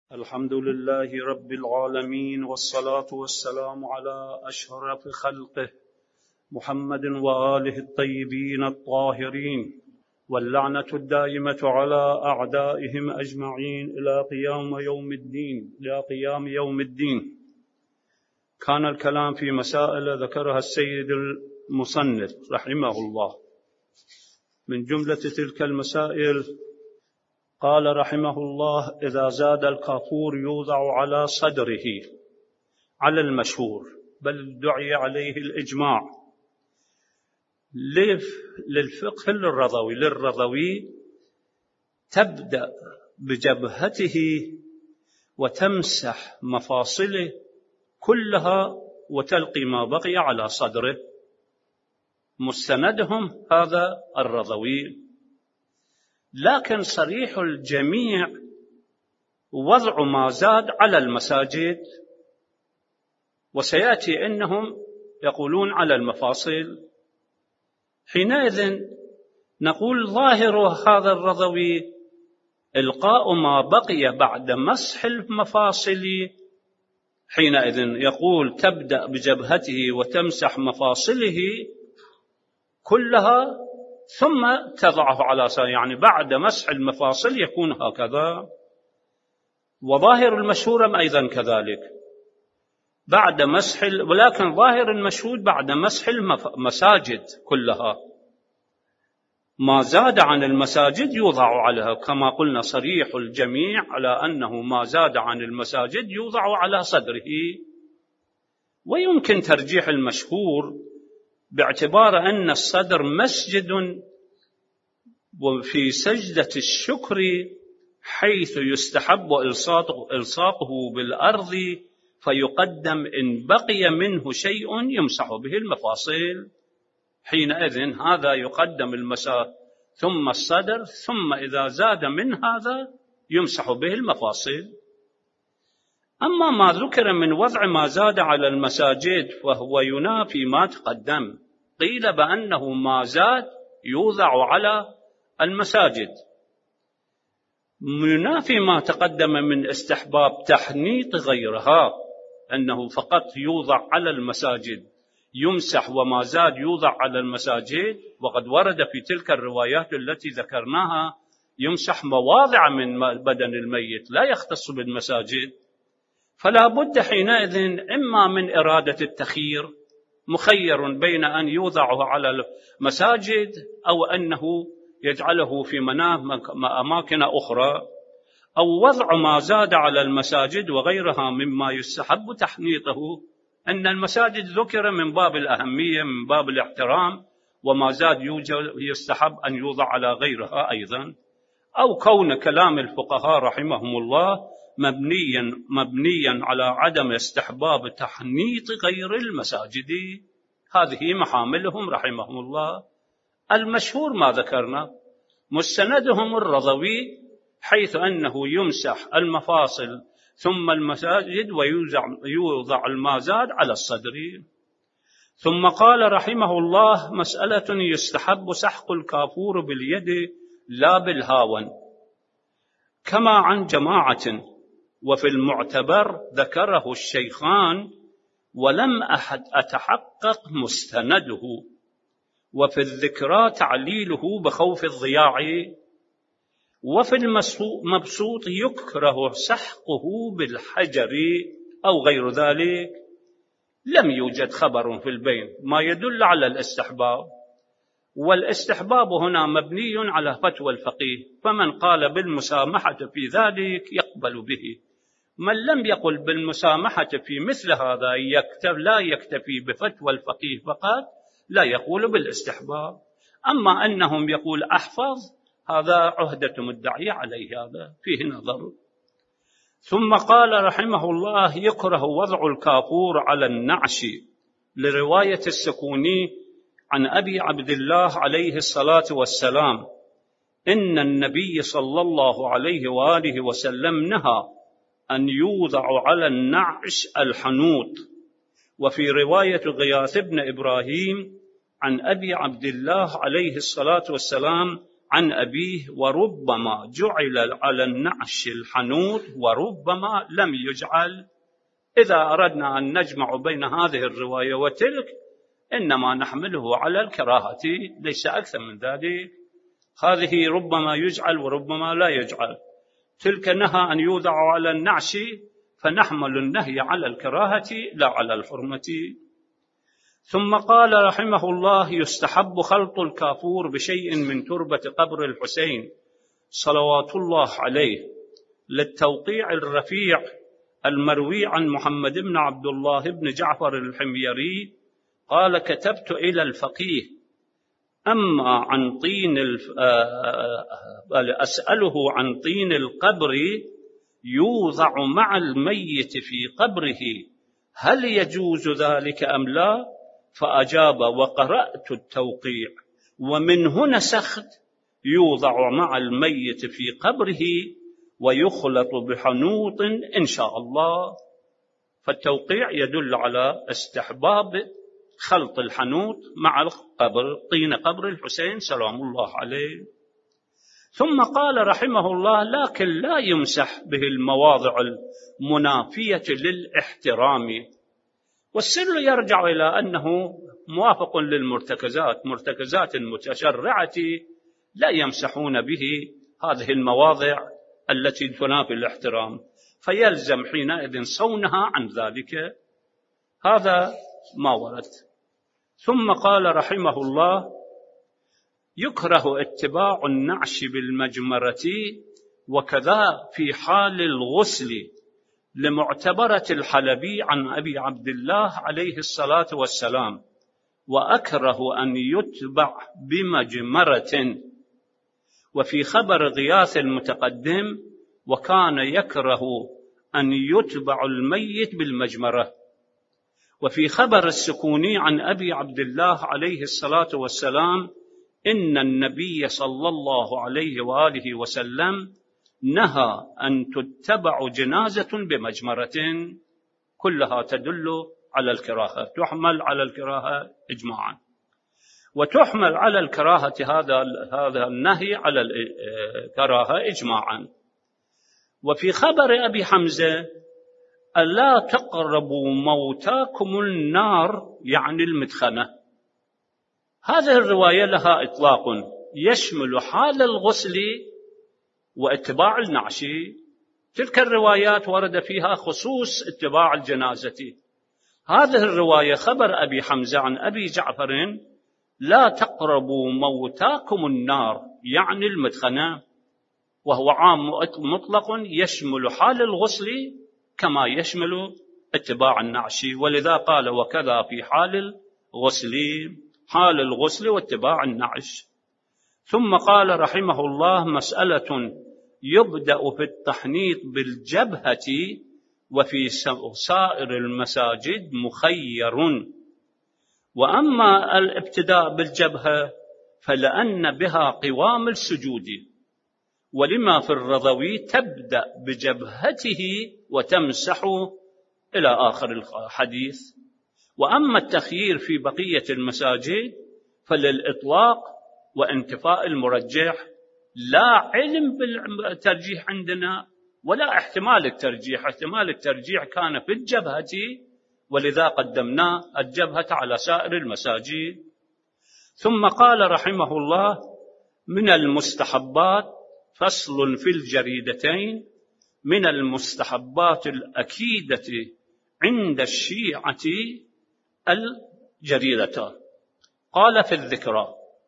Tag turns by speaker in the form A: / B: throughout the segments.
A: الحمد لله رب العالمين، والصلاة والسلام على أشرف خلقه محمد وآله الطيبين الطاهرين، واللعنة الدائمة على أعدائهم أجمعين إلى قيام يوم الدين. كان الكلام في مسائل ذكرها السيد المصنف رحمه الله. من جملة تلك المسائل قال رحمه الله: إذا زاد الكافور يوضع على صدره، على المشهور، بل دعي عليه الإجماع. للفقه للرضوي تبدأ بجبهته وتمسح مفاصله كلها وتلقي ما بقي على صدره. مستندهم هذا الرضوي. لكن صريح الجميع وضع ما زاد على المساجد، وسيأتي أنهم يقولون على المفاصل. حينئذ نقول ظاهر هذا الرضوي إلقاء ما بقي بعد مسح المفاصل. حينئذ يقول تبدأ بجبهته وتمسح مفاصله كلها ثم تضعه على يعني بعد مسح المفاصل يكون هكذا. وظاهر المشهور أيضا كذلك بعد مسح، ولكن ظاهر المشهود بعد مسح المساجد كلها. ما زاد عن المساجد يوضع عليها، كما قلنا صريح الجميع على أنه ما زاد عن المساجد يوضع على صدره. ويمكن ترجيح المشهور باعتبار أن الصدر مسجد، وفي سجدة الشكر حيث يستحب إلصاقه بالأرض فيقدم إن بقي منه شيء يمسح به المفاصل. حينئذ هذا يقدم المساء ثم الصدر، ثم إذا زاد من هذا يمسح به المفاصل. أما ما ذكر من وضع ما زاد على المساجد فهو ينافي ما تقدم. قيل بأنه ما زاد يوضع على المساجد، ينافي ما تقدم من استحباب تحنيط غيرها، أنه فقط يوضع على المساجد يمسح، وما زاد يوضع على المساجد. وقد ورد في تلك الروايات التي ذكرناها يمسح مواضع من بدن الميت لا يختص بالمساجد. فلا بد حينئذ إما من إرادة التخيير، مخير بين أن يوضعه على المساجد أو أنه يجعله في أماكن أخرى، أو وضع ما زاد على المساجد وغيرها مما يستحب تحنيطه. أن المساجد ذكر من باب الأهمية، من باب الاحترام، وما زاد يستحب أن يوضع على غيرها أيضا. أو كون كلام الفقهاء رحمهم الله مبنيا على عدم استحباب تحنيط غير المساجد. هذه محاملهم رحمهم الله. المشهور ما ذكرنا، مستندهم الرضوي، حيث أنه يمسح المفاصل ثم المساجد ويوضع المازاد على الصدر. ثم قال رحمه الله: مسألة يستحب سحق الكافور باليد لا بالهاون، كما عن جماعة، وفي المعتبر ذكره الشيخان ولم أتحقق مستنده، وفي الذكرى تعليله بخوف الضياع، وفي المبسوط يكره سحقه بالحجر أو غير ذلك. لم يوجد خبر في البين ما يدل على الاستحباب، والاستحباب هنا مبني على فتوى الفقيه، فمن قال بالمسامحة في ذلك يقبل به. من لم يقل بالمسامحة في مثل هذا لا يكتفي بفتوى الفقيه فقط، لا يقول بالاستحباب. أما أنهم يقول أحفظ، هذا عهدة مدعي عليه، هذا فيه نظر. ثم قال رحمه الله: يكره وضع الكافور على النعش، لرواية السكوني عن أبي عبد الله عليه الصلاة والسلام إن النبي صلى الله عليه وآله وسلم نهى أن يوضع على النعش الحنوط. وفي رواية غياث بن إبراهيم عن أبي عبد الله عليه الصلاة والسلام عن أبيه وربما جعل على النعش الحنوط وربما لم يجعل. إذا أردنا أن نجمع بين هذه الرواية وتلك إنما نحمله على الكراهة، ليس أكثر من ذلك. هذه ربما يجعل وربما لا يجعل، تلك نهى أن يوضع على النعش، فنحمل النهي على الكراهة لا على الحرمة. ثم قال رحمه الله: يستحب خلط الكافور بشيء من تربة قبر الحسين صلوات الله عليه للتوقيع الرفيع المروي عن محمد بن عبد الله بن جعفر الحميري قال: كتبت إلى الفقيه أما عن أسأله عن طين القبر يوضع مع الميت في قبره هل يجوز ذلك أم لا؟ فأجاب: وقرأت التوقيع ومن هنا نسخت يوضع مع الميت في قبره ويخلط بحنوط إن شاء الله. فالتوقيع يدل على استحباب خلط الحنوط مع القبر، طين قبر الحسين سلام الله عليه. ثم قال رحمه الله: لكن لا يمسح به المواضع المنافية للاحترام. والسر يرجع إلى أنه موافق للمرتكزات، مرتكزات المتشرعة لا يمسحون به هذه المواضع التي تنافي الاحترام، فيلزم حينئذ صونها عن ذلك. هذا ما ورد. ثم قال رحمه الله: يكره اتباع النعش بالمجمرة وكذا في حال الغسل، لمعتبرة الحلبي عن أبي عبد الله عليه الصلاة والسلام، وأكره أن يتبع بمجمرة. وفي خبر غياث المتقدم: وكان يكره أن يتبع الميت بالمجمرة. وفي خبر السكوني عن أبي عبد الله عليه الصلاة والسلام: إن النبي صلى الله عليه وآله وسلم نهى أن تتبع جنازة بمجمرة. كلها تدل على الكراهة، تحمل على الكراهة إجماعا، وتحمل على الكراهة هذا النهي على الكراهة إجماعا. وفي خبر أبي حمزة: ألا تقربوا موتاكم النار، يعني المدخنة. هذه الرواية لها إطلاق يشمل حال الغسل واتباع النعش. تلك الروايات ورد فيها خصوص اتباع الجنازة. هذه الرواية خبر أبي حمزة عن أبي جعفر: لا تقربوا موتاكم النار، يعني المدخنة، وهو عام مطلق يشمل حال الغسل كما يشمل اتباع النعش، ولذا قال: وكذا في حال الغسل، حال الغسل واتباع النعش. ثم قال رحمه الله: مسألة يبدأ في التحنيط بالجبهة وفي سائر المساجد مخير. وأما الابتداء بالجبهة فلأن بها قوام السجود، ولما في الرضوي تبدأ بجبهته وتمسح إلى آخر الحديث. وأما التخيير في بقية المساجد فللإطلاق وانتفاء المرجح، لا علم بالترجيح عندنا ولا احتمال الترجيح. احتمال الترجيح كان في الجبهة، ولذا قدمنا الجبهة على سائر المساجد. ثم قال رحمه الله: من المستحبات، فصل في الجريدتين، من المستحبات الأكيدة عند الشيعة الجريدتان. قال في الذكرى: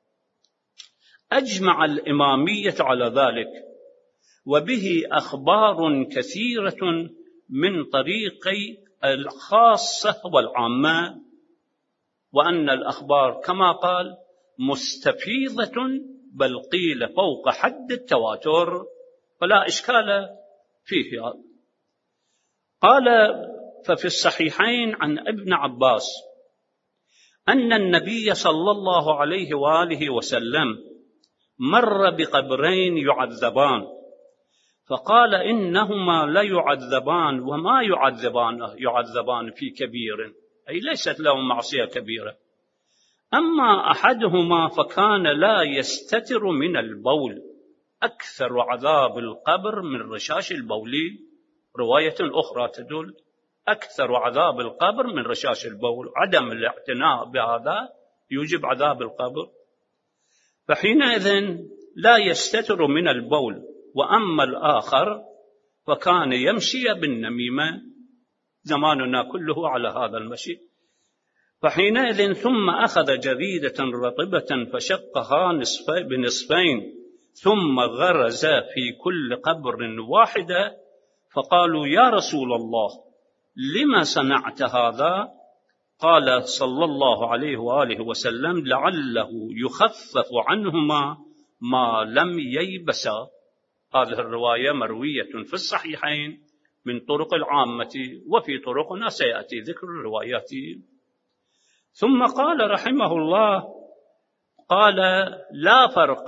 A: أجمع الإمامية على ذلك، وبه أخبار كثيرة من طريقي الخاصة والعامة، وأن الأخبار كما قال مستفيضة، بل قيل فوق حد التواتر، فلا إشكال فيه. قال: ففي الصحيحين عن ابن عباس أن النبي صلى الله عليه وآله وسلم مر بقبرين يعذبان، فقال: إنهما لا يعذبان، وما يعذبان في كبير، أي ليست لهم معصية كبيرة. أما أحدهما فكان لا يستتر من البول، أكثر عذاب القبر من رشاش البول. رواية أخرى تدل أكثر عذاب القبر من رشاش البول، عدم الاعتناء بهذا يوجب عذاب القبر. فحينئذ لا يستتر من البول. وأما الآخر فكان يمشي بالنميمة، زماننا كله على هذا المشي. فحينئذ ثم أخذ جريدة رطبة فشقها بنصفين، ثم غرز في كل قبر واحدة، فقالوا يا رسول الله لما صنعت هذا؟ قال صلى الله عليه وآله وسلم لعله يخفف عنهما ما لم ييبسا. هذه الرواية مروية في الصحيحين من طرق العامة، وفي طرقنا سيأتي ذكر الروايات. ثم قال رحمه الله، قال لا فرق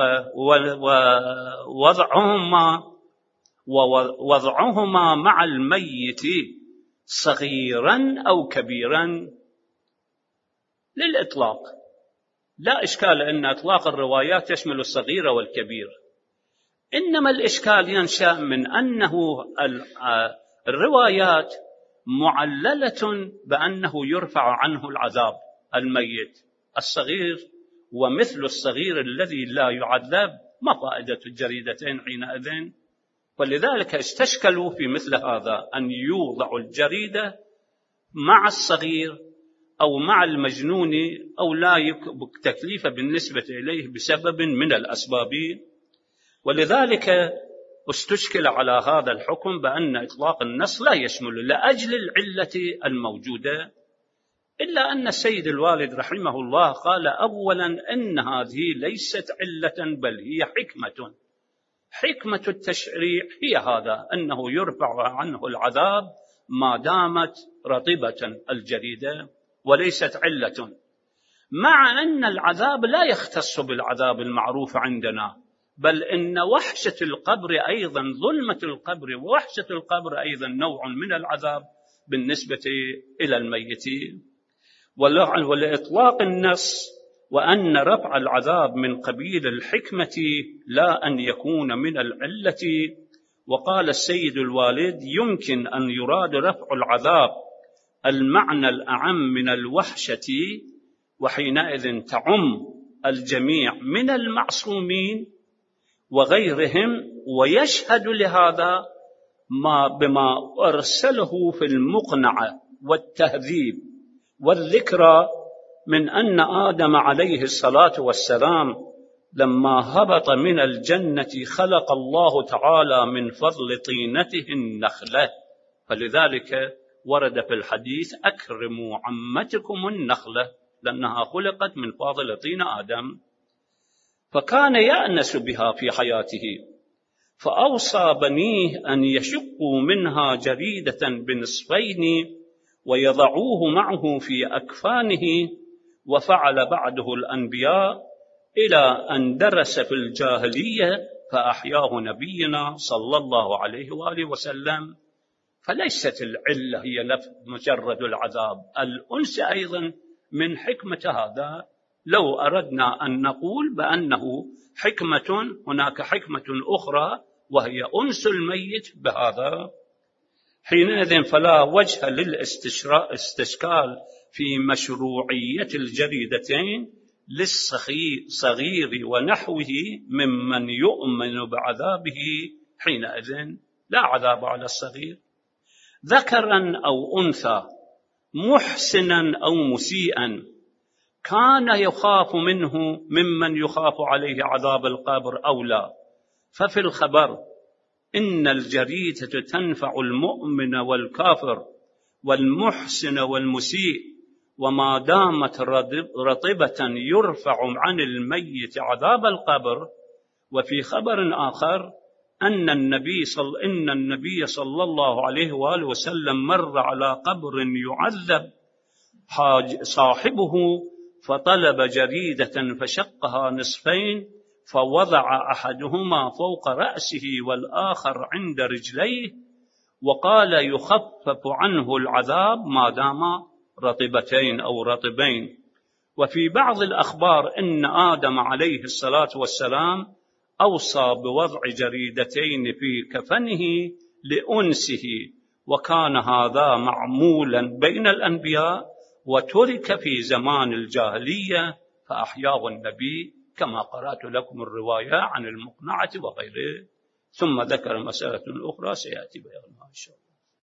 A: ووضعهما مع الميت صغيرا أو كبيرا للإطلاق. لا إشكال أن إطلاق الروايات يشمل الصغير والكبير، إنما الإشكال ينشأ من أنه الروايات معللة بأنه يرفع عنه العذاب الميت الصغير، ومثل الصغير الذي لا يعذب، ما فائدة الجريدتين حينئذ؟ ولذلك استشكلوا في مثل هذا أن يوضع الجريدة مع الصغير أو مع المجنون، أو لا يكبك تكليف بالنسبة إليه بسبب من الأسباب. ولذلك استشكل على هذا الحكم بأن إطلاق النص لا يشمل لأجل العلة الموجودة. إلا أن السيد الوالد رحمه الله قال أولا إن هذه ليست علة بل هي حكمة التشريع هي هذا، أنه يرفع عنه العذاب ما دامت رطبة الجريدة، وليست علة. مع أن العذاب لا يختص بالعذاب المعروف عندنا، بل إن وحشة القبر أيضا، ظلمة القبر ووحشة القبر أيضا نوع من العذاب بالنسبة إلى الميت. ولإطلاق النص وأن رفع العذاب من قبيل الحكمة لا أن يكون من العلة. وقال السيد الوالد يمكن أن يراد رفع العذاب المعنى الأعم من الوحشة، وحينئذ تعم الجميع من المعصومين وغيرهم، ويشهد لهذا بما أرسله في المقنعة والتهذيب والذكرى من أن آدم عليه الصلاة والسلام لما هبط من الجنة خلق الله تعالى من فضل طينته النخلة، فلذلك ورد في الحديث أكرموا عمتكم النخلة لأنها خلقت من فاضل طين آدم. فكان يأنس بها في حياته، فأوصى بنيه أن يشقوا منها جريدة بنصفين ويضعوه معه في أكفانه، وفعل بعده الأنبياء إلى أن درس في الجاهلية فأحياه نبينا صلى الله عليه وآله وسلم. فليست العلة هي مجرد العذاب، الأنس أيضا من حكمة هذا. لو أردنا أن نقول بأنه حكمة، هناك حكمة أخرى وهي أنس الميت بهذا، حينئذ فلا وجه للاستشكال في مشروعية الجريدتين للصغير ونحوه ممن يؤمن بعذابه. حينئذ لا عذاب على الصغير ذكرا أو أنثى، محسنا أو مسيئا، كان يخاف منه ممن يخاف عليه عذاب القبر أو لا. ففي الخبر إن الجريدة تنفع المؤمن والكافر والمحسن والمسيء، وما دامت رطبة يرفع عن الميت عذاب القبر. وفي خبر آخر إن النبي صلى الله عليه وآله وسلم مر على قبر يعذب صاحبه، فطلب جريدة فشقها نصفين، فوضع أحدهما فوق رأسه والآخر عند رجليه، وقال يخفف عنه العذاب ما دام رطبتين أو رطبين. وفي بعض الأخبار إن آدم عليه الصلاة والسلام أوصى بوضع جريدتين في كفنه لأنسه، وكان هذا معمولا بين الأنبياء وترك في زمان الجاهلية فأحياه النبي، كما قرأت لكم الرواية عن المقنعة وغيره. ثم ذكر مسألة أخرى سيأتي بيانها إن شاء الله.